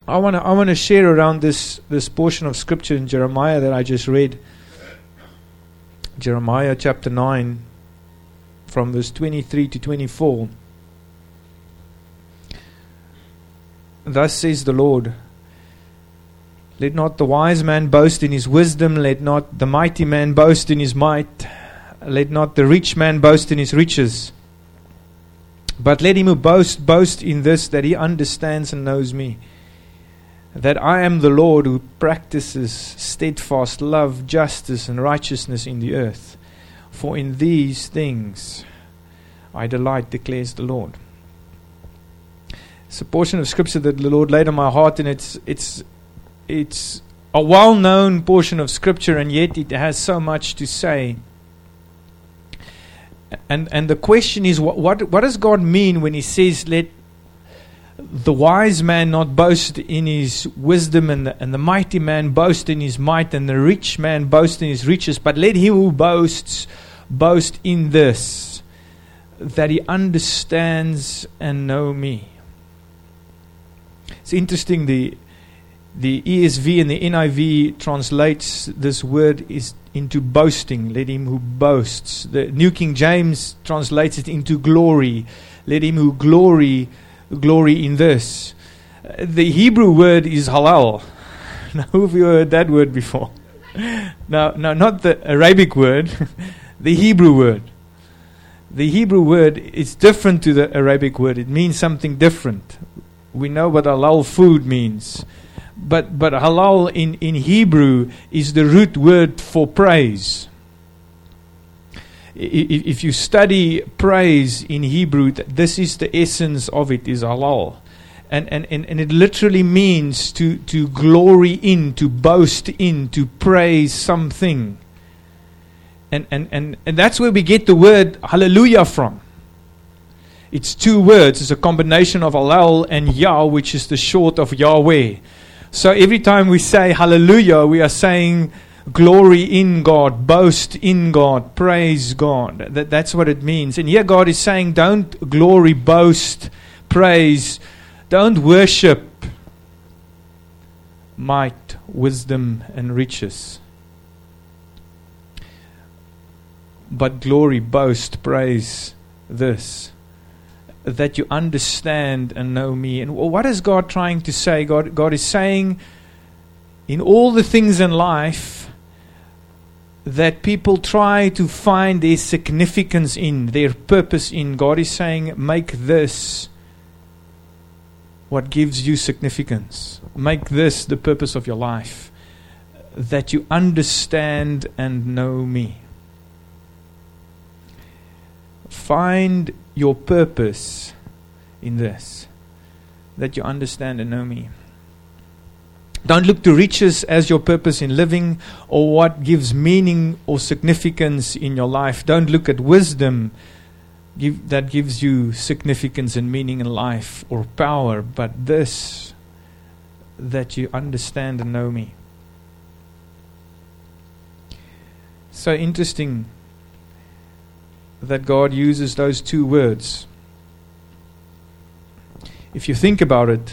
I want to share around this portion of scripture in Jeremiah that I just read. Jeremiah chapter 9, from verse 23 to 24. Thus says the Lord, let not the wise man boast in his wisdom, let not the mighty man boast in his might, let not the rich man boast in his riches. But let him who boast in this, that he understands and knows me, that I am the Lord who practices steadfast love, justice, and righteousness in the earth. For in these things I delight, declares the Lord. It's a portion of scripture that the Lord laid on my heart, and it's a well-known portion of scripture, and yet it has so much to say. And the question is, what does God mean when He says, let the wise man not boast in his wisdom, and the mighty man boast in his might, and the rich man boast in his riches, but let him who boasts boast in this, that he understands and know me. It's interesting, the ESV and the NIV translates this word into boasting. Let him who boasts. The New King James translates it into glory. Let him who glory in this. The Hebrew word is halal. Now, who have you heard that word before? No, not the Arabic word. The Hebrew word. The Hebrew word is different to the Arabic word. It means something different. We know what halal food means. But halal in Hebrew is the root word for praise. If you study praise in Hebrew, this is the essence of it, is halal. And it literally means to glory in, to boast in, to praise something. And that's where we get the word hallelujah from. It's two words. It's a combination of halal and Yah, which is the short of Yahweh. So every time we say hallelujah, we are saying glory in God, boast in God, praise God. That's what it means. And here God is saying, don't glory, boast, praise. Don't worship might, wisdom, and riches. But glory, boast, praise this, that you understand and know me. And what is God trying to say? God is saying, in all the things in life that people try to find their significance in, their purpose in, God is saying, make this what gives you significance. Make this the purpose of your life, that you understand and know me. Find your purpose in this, that you understand and know me. Don't look to riches as your purpose in living, or what gives meaning or significance in your life. Don't look at wisdom that gives you significance and meaning in life, or power, but this, that you understand and know me. So interesting that God uses those two words. If you think about it,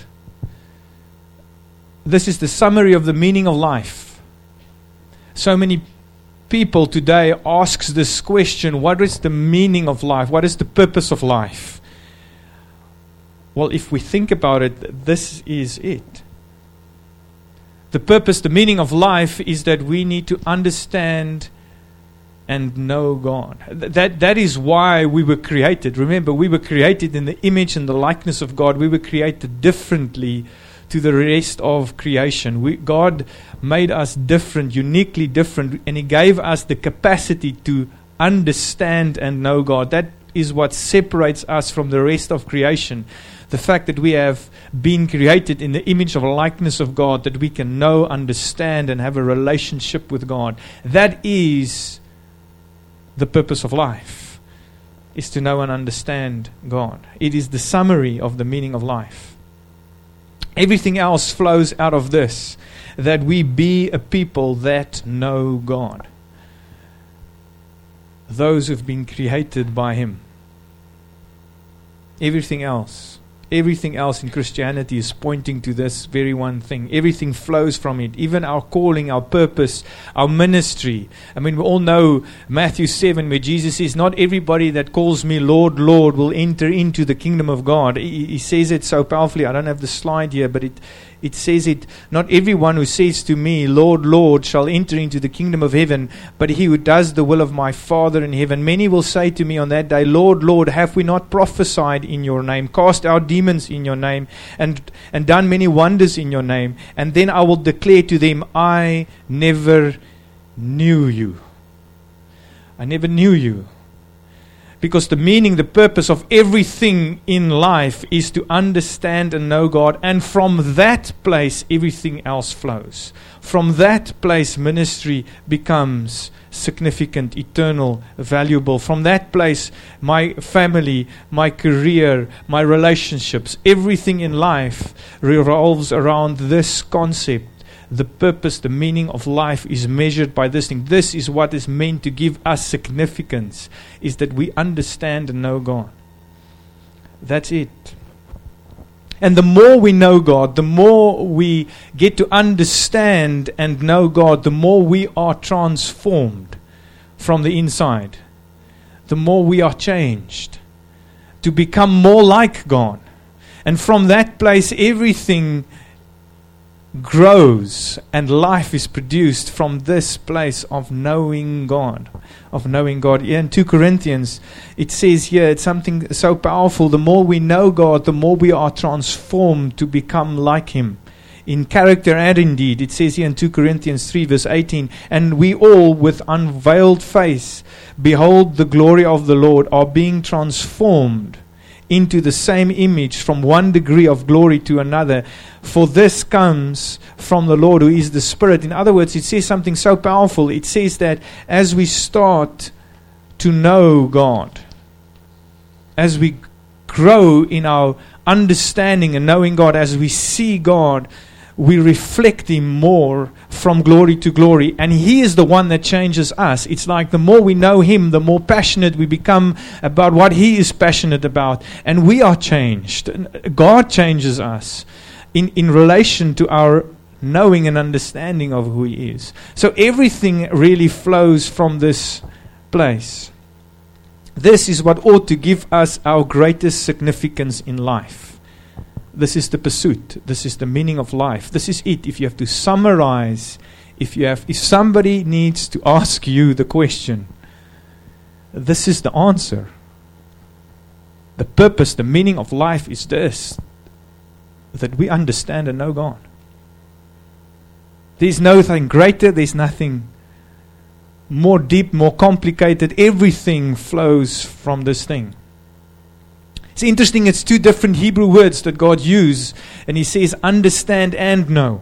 this is the summary of the meaning of life. So many people today asks this question, what is the meaning of life? What is the purpose of life? Well, if we think about it, this is it. The purpose, the meaning of life is that we need to understand and know God. That is why we were created. Remember, we were created in the image and the likeness of God. We were created differently to the rest of creation. God made us different, uniquely different, and He gave us the capacity to understand and know God. That is what separates us from the rest of creation. The fact that we have been created in the image of a likeness of God, that we can know, understand, and have a relationship with God. That is the purpose of life, is to know and understand God. It is the summary of the meaning of life. Everything else flows out of this, that we be a people that know God. Those who've been created by Him. Everything else Everything else in Christianity is pointing to this very one thing. Everything flows from it. Even our calling, our purpose, our ministry. I mean, we all know Matthew 7 where Jesus says, not everybody that calls me Lord, Lord will enter into the kingdom of God. He says it so powerfully. I don't have the slide here, but it says it, not everyone who says to me, Lord, Lord, shall enter into the kingdom of heaven, but he who does the will of my Father in heaven. Many will say to me on that day, Lord, Lord, have we not prophesied in your name, cast out demons in your name, and done many wonders in your name? And then I will declare to them, I never knew you. I never knew you. Because the meaning, the purpose of everything in life is to understand and know God. And from that place, everything else flows. From that place, ministry becomes significant, eternal, valuable. From that place, my family, my career, my relationships, everything in life revolves around this concept. The purpose, the meaning of life is measured by this thing. This is what is meant to give us significance, is that we understand and know God. That's it. And the more we know God, the more we get to understand and know God, the more we are transformed from the inside. The more we are changed to become more like God. And from that place, everything grows and life is produced from this place of knowing God. Here in 2 Corinthians, it says here, it's something so powerful. The more we know God, the more we are transformed to become like Him. In character and in deed. It says here in 2 Corinthians 3 verse 18, and we all with unveiled face behold the glory of the Lord, are being transformed into the same image from one degree of glory to another. For this comes from the Lord who is the Spirit. In other words, it says something so powerful. It says that as we start to know God, as we grow in our understanding and knowing God, as we see God, we reflect Him more from glory to glory. And He is the one that changes us. It's like the more we know Him, the more passionate we become about what He is passionate about. And we are changed. God changes us in relation to our knowing and understanding of who He is. So everything really flows from this place. This is what ought to give us our greatest significance in life. This is the pursuit. This is the meaning of life. This is it. If you have to summarize, if somebody needs to ask you the question, this is the answer. The purpose, the meaning of life is this: that we understand and know God. There's nothing greater. There's nothing more deep, more complicated. Everything flows from this thing. It's interesting, it's two different Hebrew words that God used, and He says understand and know.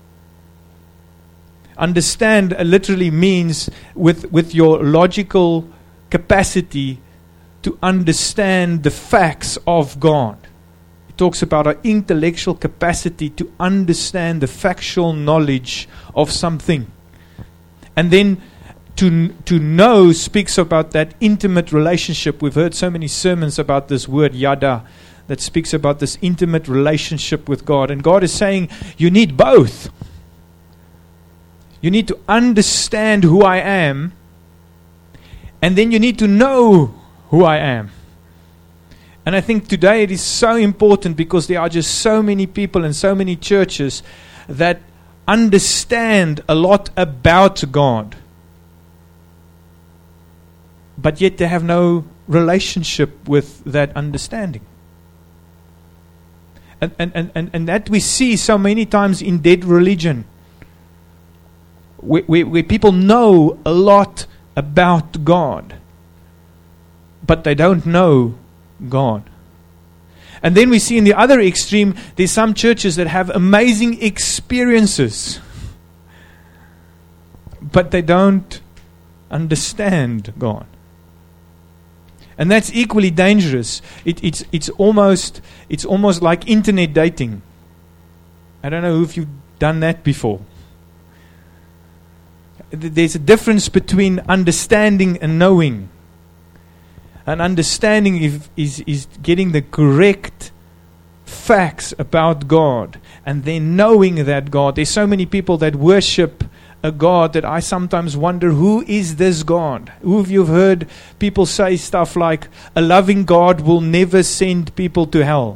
Understand literally means with your logical capacity to understand the facts of God. It talks about our intellectual capacity to understand the factual knowledge of something. And then to know speaks about that intimate relationship. We've heard so many sermons about this word yada that speaks about this intimate relationship with God. And God is saying you need both. You need to understand who I am, and then you need to know who I am. And I think today it is so important because there are just so many people and so many churches that understand a lot about God, but yet they have no relationship with that understanding. And that we see so many times in dead religion, where people know a lot about God, but they don't know God. And then we see in the other extreme, there's some churches that have amazing experiences, but they don't understand God. And that's equally dangerous. It's almost like internet dating. I don't know if you've done that before. There's a difference between understanding and knowing. And understanding is getting the correct facts about God and then knowing that God. There's so many people that worship a God that I sometimes wonder, who is this God? Who of you have heard people say stuff like, a loving God will never send people to hell?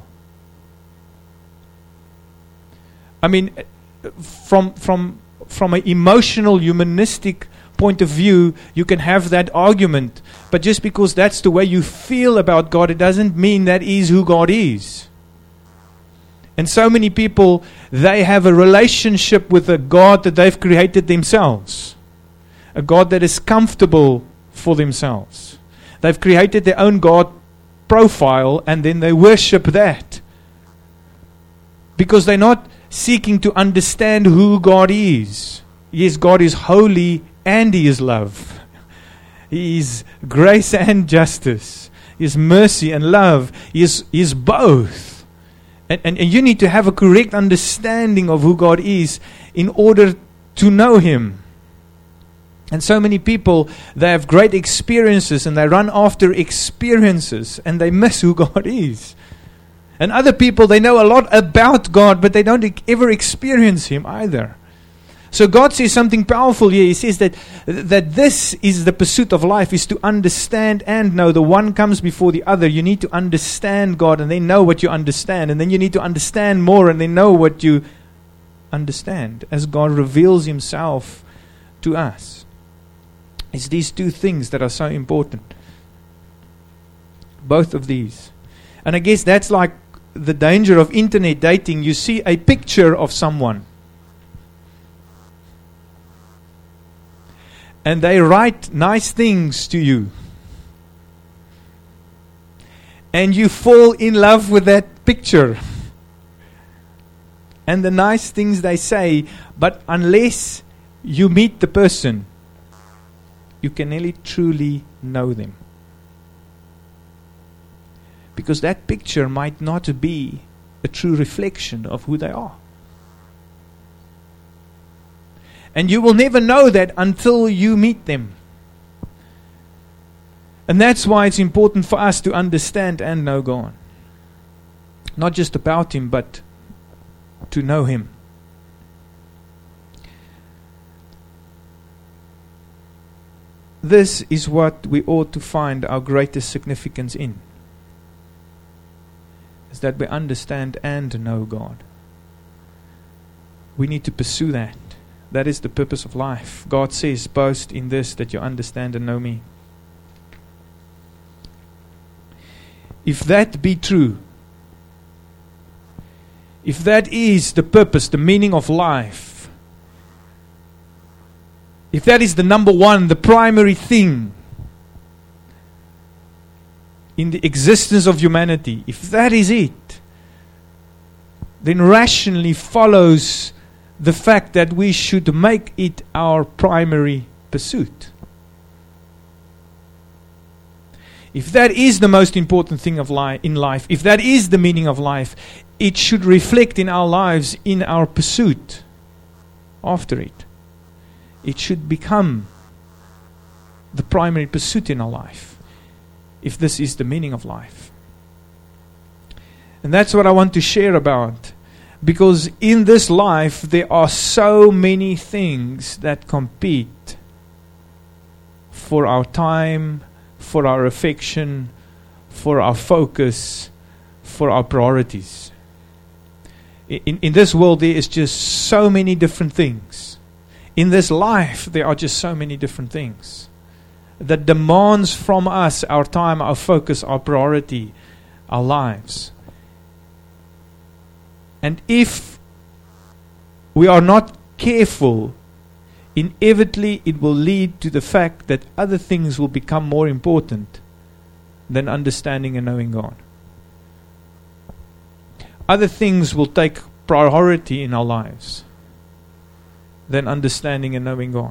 I mean, from an emotional, humanistic point of view, you can have that argument. But just because that's the way you feel about God, it doesn't mean that is who God is. And so many people, they have a relationship with a God that they've created themselves. A God that is comfortable for themselves. They've created their own God profile and then they worship that. Because they're not seeking to understand who God is. Yes, God is holy and He is love. He is grace and justice. He is mercy and love. He is both. And you need to have a correct understanding of who God is in order to know Him. And so many people, they have great experiences and they run after experiences and they miss who God is. And other people, they know a lot about God, but they don't ever experience Him either. So God says something powerful here. He says that this is the pursuit of life, is to understand and know. The one comes before the other. You need to understand God and then know what you understand. And then you need to understand more and then know what you understand as God reveals Himself to us. It's these two things that are so important. Both of these. And I guess that's like the danger of internet dating. You see a picture of someone. And they write nice things to you. And you fall in love with that picture. And the nice things they say. But unless you meet the person, you can really truly know them. Because that picture might not be a true reflection of who they are. And you will never know that until you meet them. And that's why it's important for us to understand and know God. Not just about Him, but to know Him. This is what we ought to find our greatest significance in. Is that we understand and know God. We need to pursue that. That is the purpose of life. God says, boast in this, that you understand and know me. If that be true, if that is the purpose, the meaning of life, if that is the number one, the primary thing in the existence of humanity, if that is it, then rationally follows the fact that we should make it our primary pursuit. If that is the most important thing of in life, if that is the meaning of life, it should reflect in our lives, in our pursuit after it. It should become the primary pursuit in our life, if this is the meaning of life. And that's what I want to share about. Because in this life, there are so many things that compete for our time, for our affection, for our focus, for our priorities. In this world, there is just so many different things. In this life, there are just so many different things that demands from us our time, our focus, our priority, our lives. And if we are not careful, inevitably it will lead to the fact that other things will become more important than understanding and knowing God. Other things will take priority in our lives than understanding and knowing God.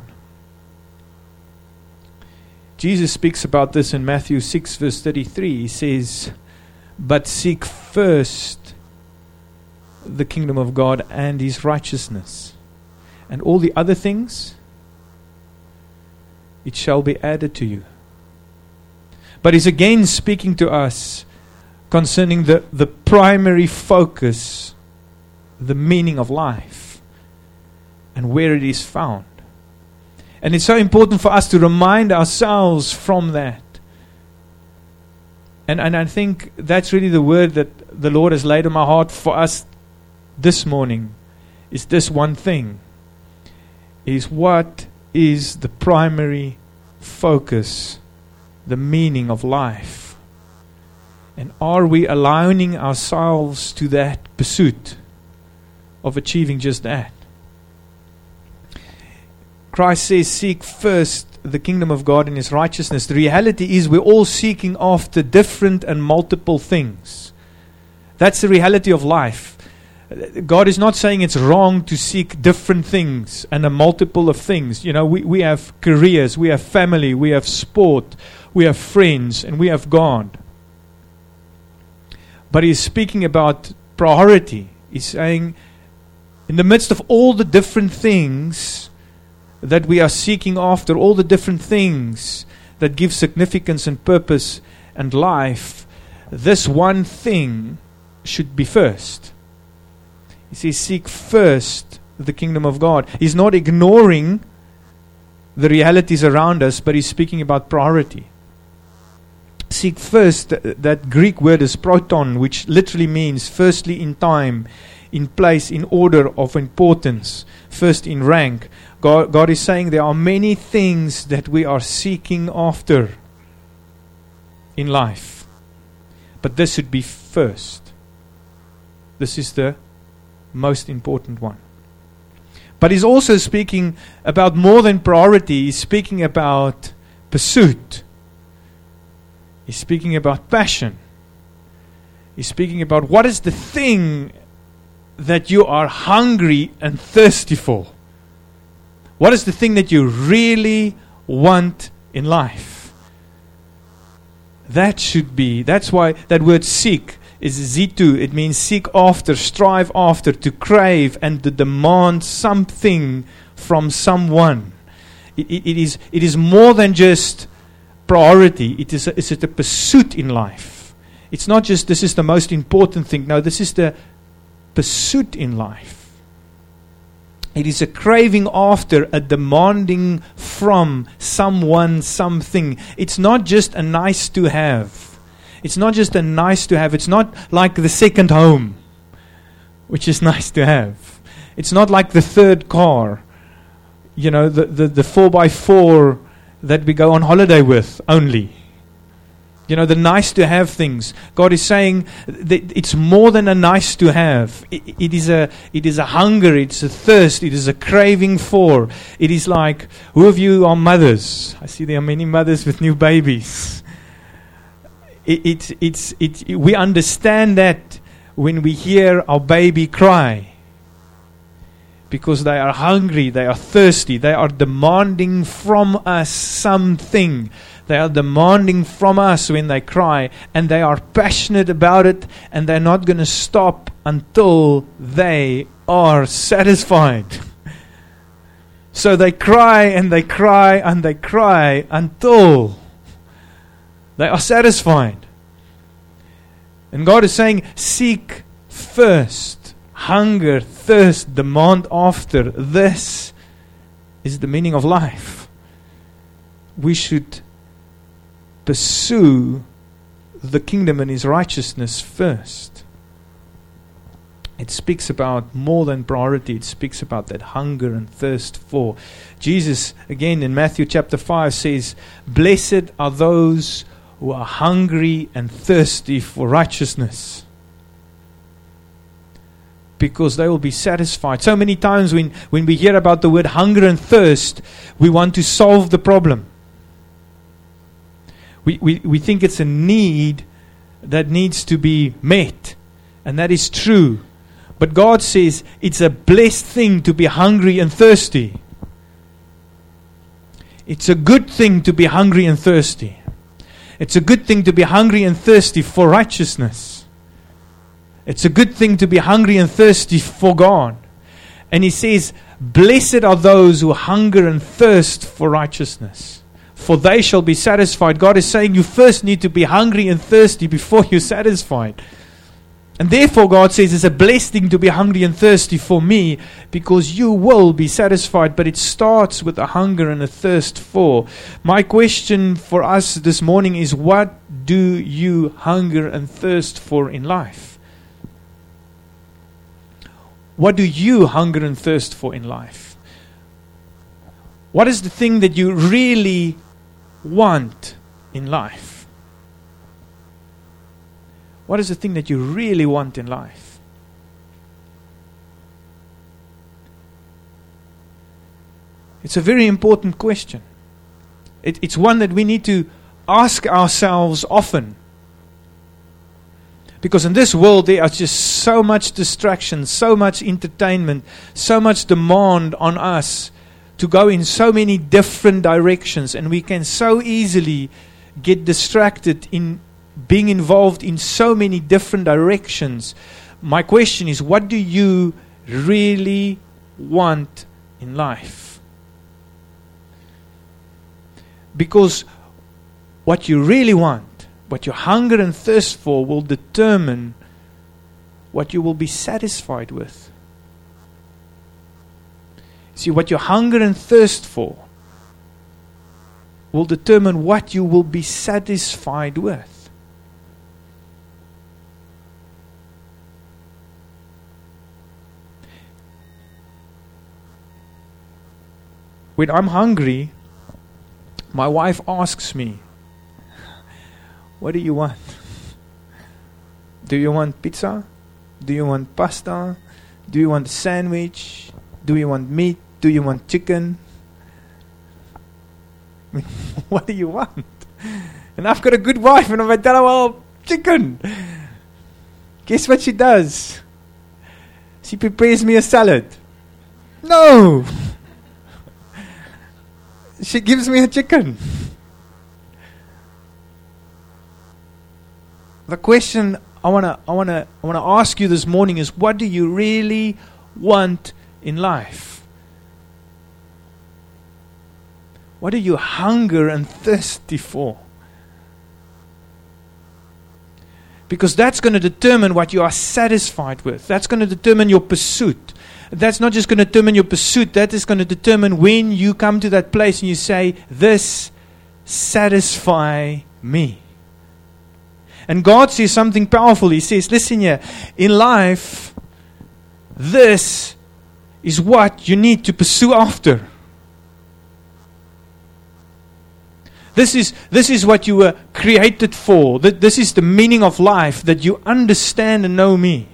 Jesus speaks about this in Matthew 6 verse 33. He says, "But seek first the kingdom of God and His righteousness, and all the other things, it shall be added to you." But He's again speaking to us concerning the primary focus, the meaning of life, and where it is found. And it's so important for us to remind ourselves from that. And I think that's really the word that the Lord has laid on my heart for us this morning, is this one thing, is what is the primary focus, the meaning of life. And are we aligning ourselves to that pursuit of achieving just that? Christ says, seek first the kingdom of God and His righteousness. The reality is we're all seeking after different and multiple things. That's the reality of life. God is not saying it's wrong to seek different things and a multiple of things. You know, we have careers, we have family, we have sport, we have friends, and we have God. But He's speaking about priority. He's saying, in the midst of all the different things that we are seeking after, all the different things that give significance and purpose and life, this one thing should be first. He says, seek first the kingdom of God. He's not ignoring the realities around us, but He's speaking about priority. Seek first, that Greek word is proton, which literally means firstly in time, in place, in order of importance, first in rank. God is saying there are many things that we are seeking after in life, but this should be first. This is the most important one. But He's also speaking about more than priority. He's speaking about pursuit. He's speaking about passion. He's speaking about what is the thing that you are hungry and thirsty for. What is the thing that you really want in life? That's why that word seek is zitu. It means seek after, strive after, to crave and to demand something from someone. It is more than just priority. It's a pursuit in life. It's not just this is the most important thing. No, this is the pursuit in life. It is a craving after, a demanding from someone something. It's not just a nice to have. It's not just a nice to have. It's not like the second home, which is nice to have. It's not like the third car, you know, the 4x4 that we go on holiday with only. You know, the nice to have things. God is saying that it's more than a nice to have. It is a hunger, it's a thirst, it is a craving for. It is like, who of you are mothers? I see there are many mothers with new babies. We understand that when we hear our baby cry. Because they are hungry, they are thirsty, they are demanding from us something. They are demanding from us when they cry, and they are passionate about it, and they're not going to stop until they are satisfied. So they cry and they cry and they cry until they are satisfied. And God is saying, seek first, hunger, thirst, demand after. This is the meaning of life. We should pursue the kingdom and His righteousness first. It speaks about more than priority. It speaks about that hunger and thirst for. Jesus, again in Matthew chapter 5, says, blessed are those who are hungry and thirsty for righteousness, because they will be satisfied. So many times when we hear about the word hunger and thirst, we want to solve the problem. We think it's a need that needs to be met. And that is true. But God says it's a blessed thing to be hungry and thirsty. It's a good thing to be hungry and thirsty. It's a good thing to be hungry and thirsty for righteousness. It's a good thing to be hungry and thirsty for God. And He says, blessed are those who hunger and thirst for righteousness. for they shall be satisfied. God is saying you first need to be hungry and thirsty before you're satisfied. And therefore God says it's a blessing to be hungry and thirsty for me, because you will be satisfied. But it starts with a hunger and a thirst for. My question for us this morning is, what do you hunger and thirst for in life? What do you hunger and thirst for in life? What is the thing that you really want in life? What is the thing that you really want in life? It's a very important question. It's one that we need to ask ourselves often. Because in this world there are just so much distraction, so much entertainment, so much demand on us to go in so many different directions, and we can so easily get distracted in being involved in so many different directions. My question is, what do you really want in life? Because what you really want, what your hunger and thirst for, will determine what you will be satisfied with. See, what your hunger and thirst for will determine what you will be satisfied with. When I'm hungry, my wife asks me, what do you want? Do you want pizza? Do you want pasta? Do you want a sandwich? Do you want meat? Do you want chicken? I mean, what do you want? And I've got a good wife, and if I tell her, well, chicken. Guess what she does? She prepares me a salad. No! She gives me a chicken. The question I wanna ask you this morning is, what do you really want in life? What are you hunger and thirsty for? Because that's going to determine what you are satisfied with. That's going to determine your pursuit. That's not just going to determine your pursuit. That is going to determine when you come to that place and you say, this satisfies me. And God says something powerful. He says, listen here, in life, this is what you need to pursue after. This is what you were created for. This is the meaning of life, that you understand and know me.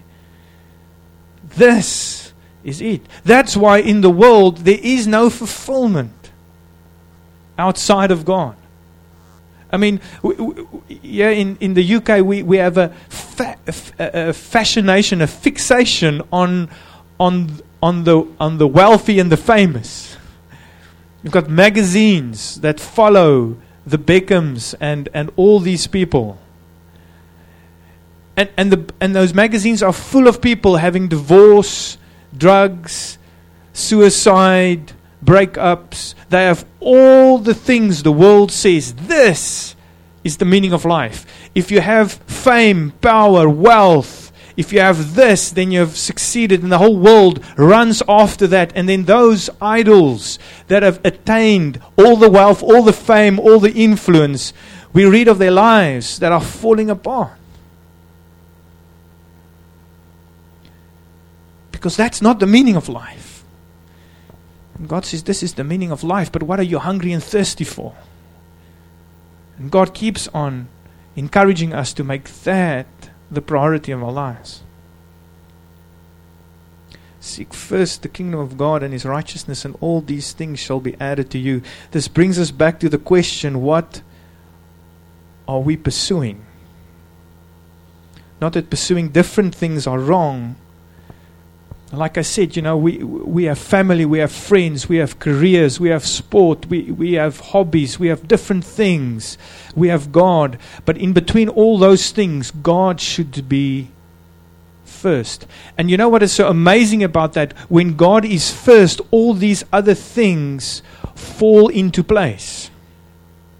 This is it. That's why in the world there is no fulfillment outside of God. I mean, in the UK we have a fascination, a fixation on the wealthy and the famous. You've got magazines that follow the Beckhams and all these people. And those magazines are full of people having divorce, drugs, suicide, breakups. They have all the things the world says, this is the meaning of life. If you have fame, power, wealth, if you have this, then you have succeeded, and the whole world runs after that. And then those idols that have attained all the wealth, all the fame, all the influence, we read of their lives that are falling apart. Because that's not the meaning of life. And God says this is the meaning of life, but what are you hungry and thirsty for? And God keeps on encouraging us to make that the priority of our lives. Seek first the kingdom of God and His righteousness, and all these things shall be added to you. This brings us back to the question, what are we pursuing? Not that pursuing different things are wrong. Like I said, we have family, we have friends, we have careers, we have sport, we have hobbies, we have different things. We have God. But in between all those things, God should be first. And you know what is so amazing about that? When God is first, all these other things fall into place.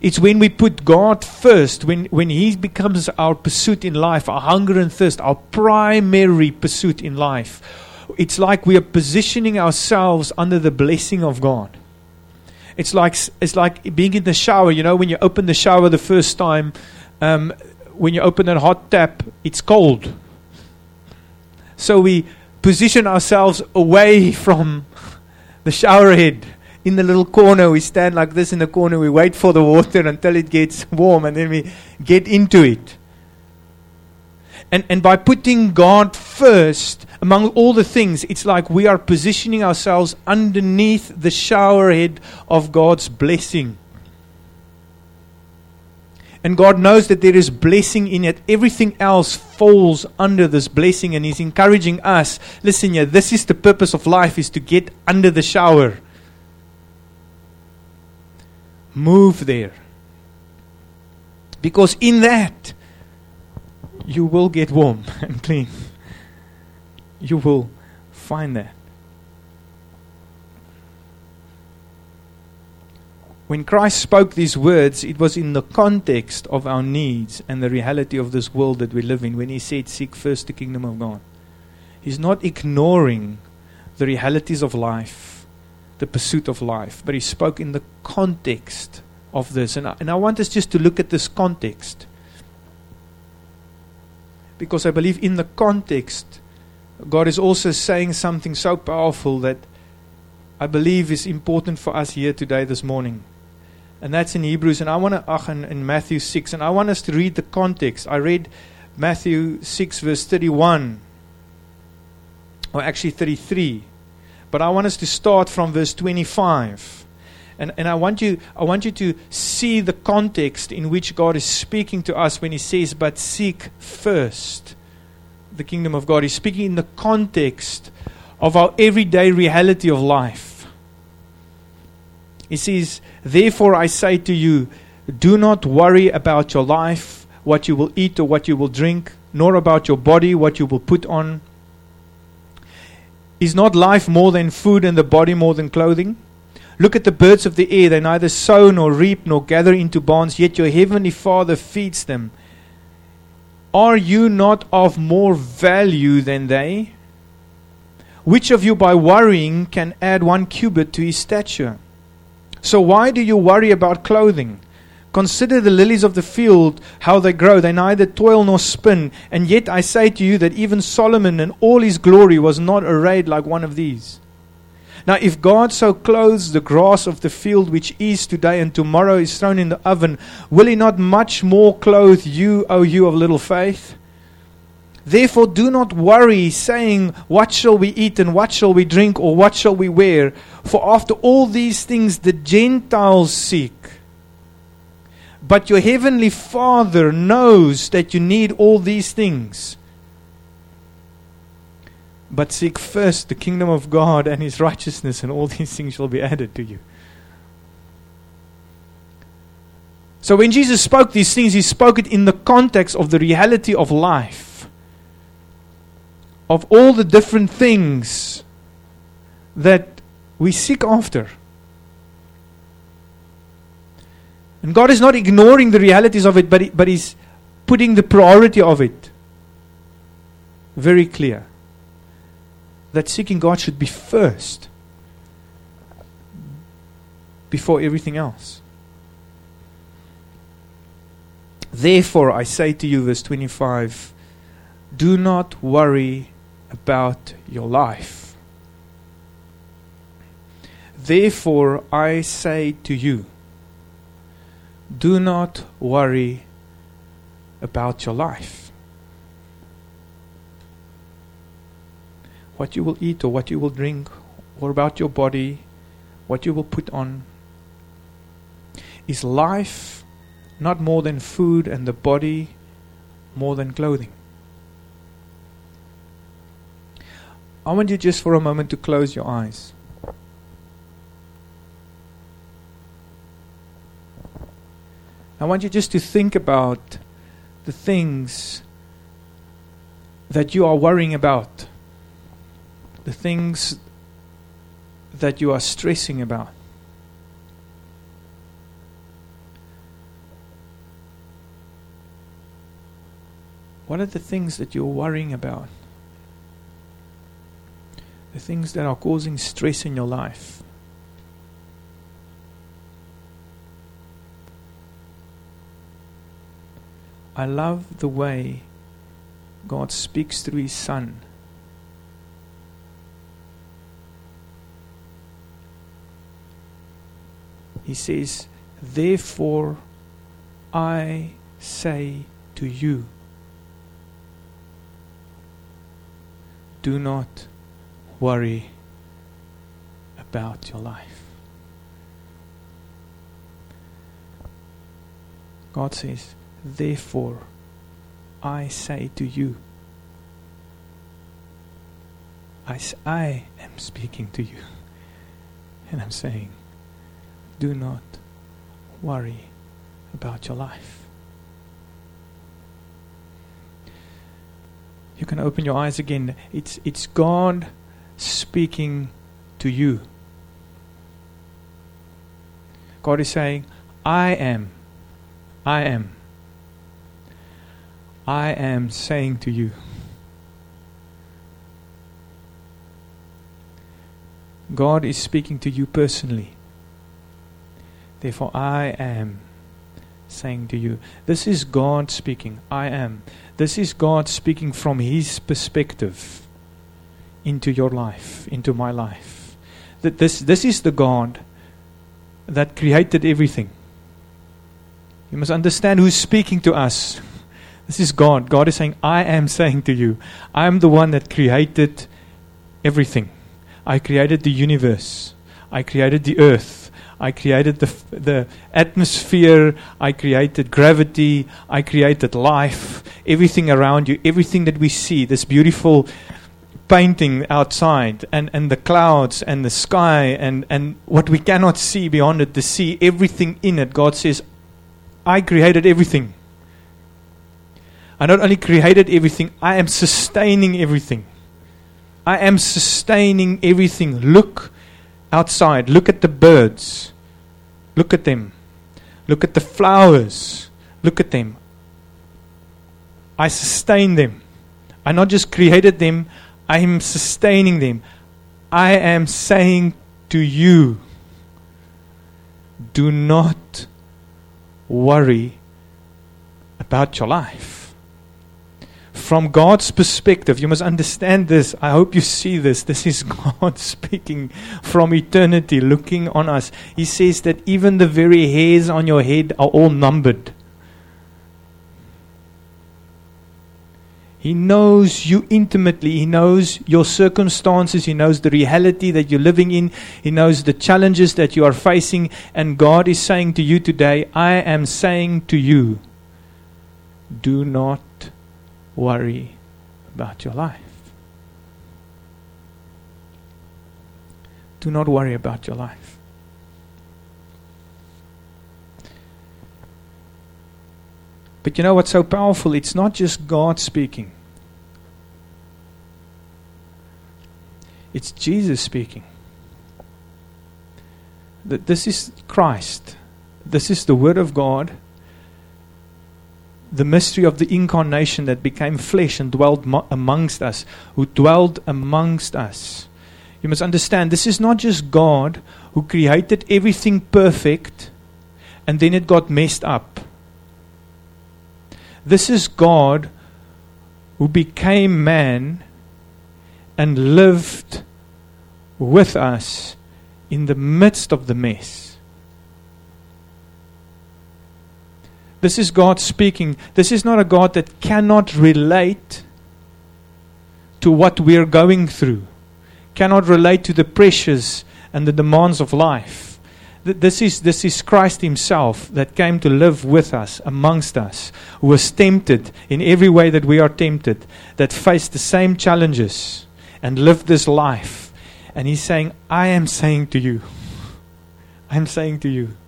It's when we put God first, when He becomes our pursuit in life, our hunger and thirst, our primary pursuit in life. It's like we are positioning ourselves under the blessing of God. It's like being in the shower. You know, when you open the shower the first time, when you open a hot tap, it's cold. So we position ourselves away from the shower head. In the little corner, we stand like this in the corner. We wait for the water until it gets warm, and then we get into it. And by putting God first among all the things, it's like we are positioning ourselves underneath the shower head of God's blessing. And God knows that there is blessing in it. Everything else falls under this blessing, and He's encouraging us. Listen here, this is the purpose of life, is to get under the shower. Move there. Because in that, you will get warm and clean. You will find that. When Christ spoke these words, it was in the context of our needs and the reality of this world that we live in. When He said, seek first the kingdom of God. He's not ignoring the realities of life, the pursuit of life, but He spoke in the context of this. And I want us just to look at this context, because I believe in the context, God is also saying something so powerful that I believe is important for us here today, this morning. And that's in Hebrews, and I want to, in Matthew 6, and I want us to read the context. I read Matthew 6 verse 31, or actually 33. But I want us to start from verse 25. And I want you to see the context in which God is speaking to us when He says, but seek first the kingdom of God. He's speaking in the context of our everyday reality of life. He says, therefore I say to you, do not worry about your life, what you will eat or what you will drink, nor about your body, what you will put on. Is not life more than food, and the body more than clothing? Look at the birds of the air. They neither sow nor reap nor gather into barns, yet your heavenly Father feeds them. Are you not of more value than they? Which of you by worrying can add 1 cubit to his stature? So why do you worry about clothing? Consider the lilies of the field, how they grow. They neither toil nor spin. And yet I say to you that even Solomon in all his glory was not arrayed like one of these. Now if God so clothes the grass of the field, which is today and tomorrow is thrown in the oven, will He not much more clothe you, O you of little faith? Therefore do not worry, saying, what shall we eat, and what shall we drink, or what shall we wear? For after all these things the Gentiles seek. But your heavenly Father knows that you need all these things. But seek first the kingdom of God and His righteousness, and all these things shall be added to you. So when Jesus spoke these things, He spoke it in the context of the reality of life. Of all the different things that we seek after. And God is not ignoring the realities of it, but He's putting the priority of it very clear. That seeking God should be first before everything else. Therefore, I say to you, verse 25, do not worry about your life. Therefore, I say to you, do not worry about your life. What you will eat or what you will drink, or about your body, what you will put on. Is life not more than food, and the body more than clothing? I want you just for a moment to close your eyes. I want you just to think about the things that you are worrying about. The things that you are stressing about. What are the things that you're worrying about? The things that are causing stress in your life. I love the way God speaks through His Son. He says, therefore I say to you, do not worry about your life. God says, therefore I say to you. I am speaking to you. And I'm saying, do not worry about your life. You can open your eyes again. It's God speaking to you. God is saying, I am saying to you. God is speaking to you personally. Therefore, I am saying to you. This is God speaking. I am. This is God speaking from His perspective into your life, into my life. That this is the God that created everything. You must understand who's speaking to us. This is God. God is saying, I am saying to you. I am the one that created everything. I created the universe. I created the earth. I created the atmosphere. I created gravity. I created life. Everything around you. Everything that we see. This beautiful painting outside. And the clouds and the sky. And what we cannot see beyond it. The sea. Everything in it. God says, I created everything. I not only created everything. I am sustaining everything. I am sustaining everything. Look outside. Look at the birds. Look at them. Look at the flowers. Look at them. I sustain them. I not just created them. I am sustaining them. I am saying to you, do not worry about your life. From God's perspective, you must understand this. I hope you see this. This is God speaking from eternity, looking on us. He says that even the very hairs on your head are all numbered. He knows you intimately. He knows your circumstances. He knows the reality that you're living in. He knows the challenges that you are facing. And God is saying to you today, I am saying to you, do not worry about your life. Do not worry about your life. But you know what's so powerful? It's not just God speaking. It's Jesus speaking. That this is Christ. This is the Word of God. The mystery of the incarnation that became flesh and dwelt amongst us, who dwelled amongst us. You must understand, this is not just God who created everything perfect and then it got messed up. This is God who became man and lived with us in the midst of the mess. This is God speaking. This is not a God that cannot relate to what we are going through, cannot relate to the pressures and the demands of life. This is Christ Himself that came to live with us, amongst us, who was tempted in every way that we are tempted, that faced the same challenges and lived this life. And He's saying, I am saying to you, I am saying to you,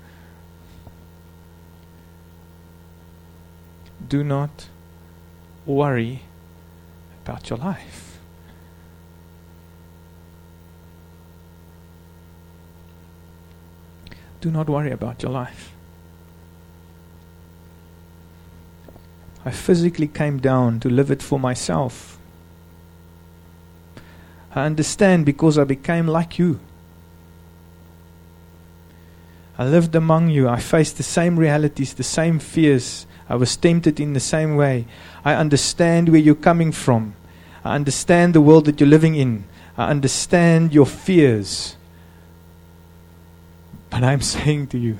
do not worry about your life. Do not worry about your life. I physically came down to live it for myself. I understand because I became like you. I lived among you. I faced the same realities, the same fears. I was tempted in the same way. I understand where you're coming from. I understand the world that you're living in. I understand your fears. But I'm saying to you,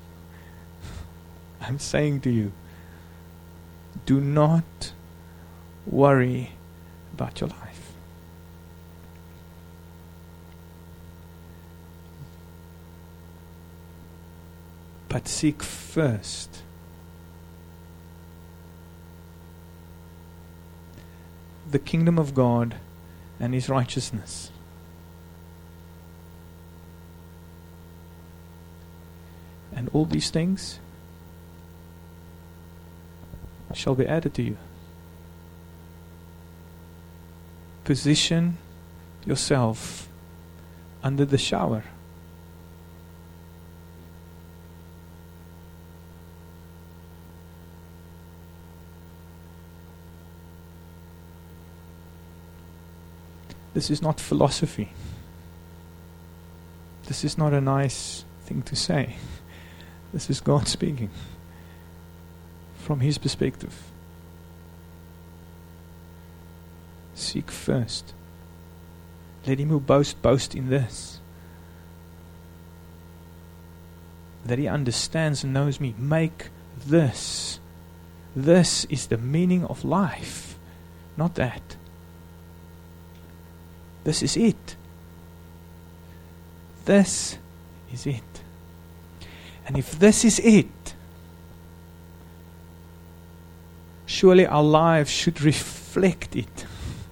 do not worry about your life. But seek first the kingdom of God and His righteousness. And all these things shall be added to you. Position yourself under the shower. This is not philosophy. This is not a nice thing to say. This is God speaking from His perspective. Seek first. Let him who boast in this. That he understands and knows me. Make this. This is the meaning of life. Not that. This is it. This is it. And if this is it, surely our lives should reflect it.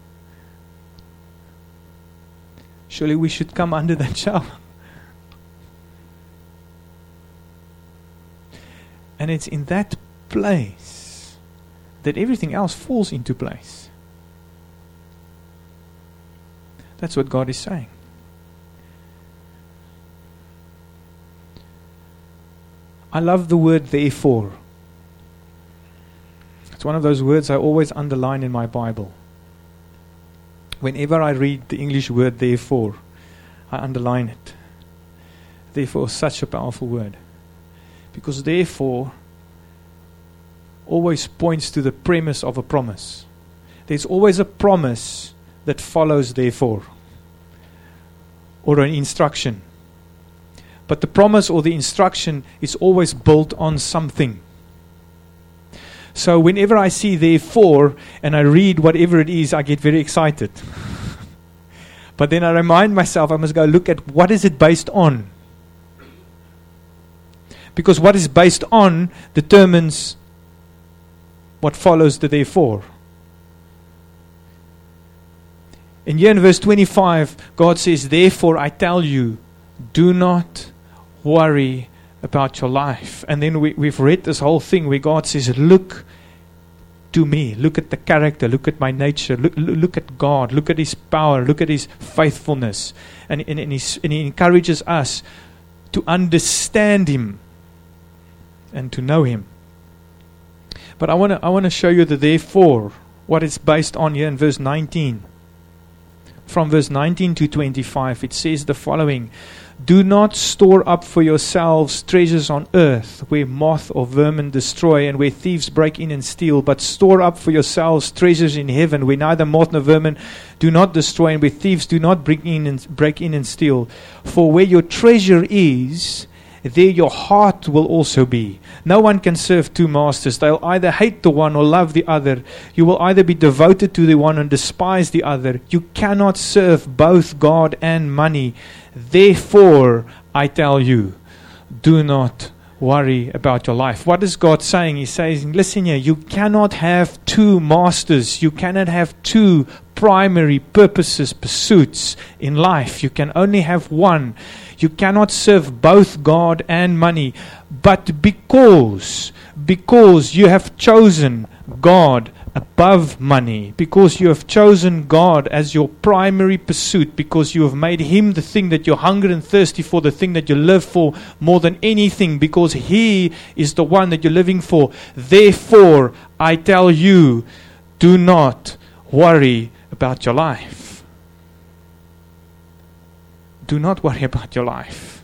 Surely we should come under that shower. And it's in that place that everything else falls into place. That's what God is saying. I love the word therefore. It's one of those words I always underline in my Bible. Whenever I read the English word therefore, I underline it. Therefore, such a powerful word. Because therefore always points to the premise of a promise. There's always a promise that follows therefore, or an instruction. But the promise or the instruction is always built on something. So whenever I see therefore and I read whatever it is, I get very excited. But then I remind myself I must go look at what is it based on. Because what is based on determines what follows the therefore. And here in verse 25, God says, therefore I tell you, do not worry about your life. And then we've read this whole thing where God says, look to me, look at the character, look at my nature, look at God, look at His power, look at His faithfulness. And He encourages us to understand Him and to know Him. But I want to show you the therefore, what it's based on here in verse 19. From verse 19 to 25, it says the following: do not store up for yourselves treasures on earth, where moth or vermin destroy, and where thieves break in and steal. But store up for yourselves treasures in heaven, where neither moth nor vermin do not destroy, and where thieves do not break in and steal. For where your treasure is, there your heart will also be. No one can serve two masters. They'll either hate the one or love the other. You will either be devoted to the one and despise the other. You cannot serve both God and money. Therefore, I tell you, do not worry about your life. What is God saying? He's saying, listen here, you cannot have two masters. You cannot have two primary purposes, pursuits in life. You can only have one. You cannot serve both God and money. But because you have chosen God above money, because you have chosen God as your primary pursuit, because you have made Him the thing that you're hungry and thirsty for, the thing that you live for more than anything, because He is the one that you're living for. Therefore, I tell you, do not worry about your life. Do not worry about your life.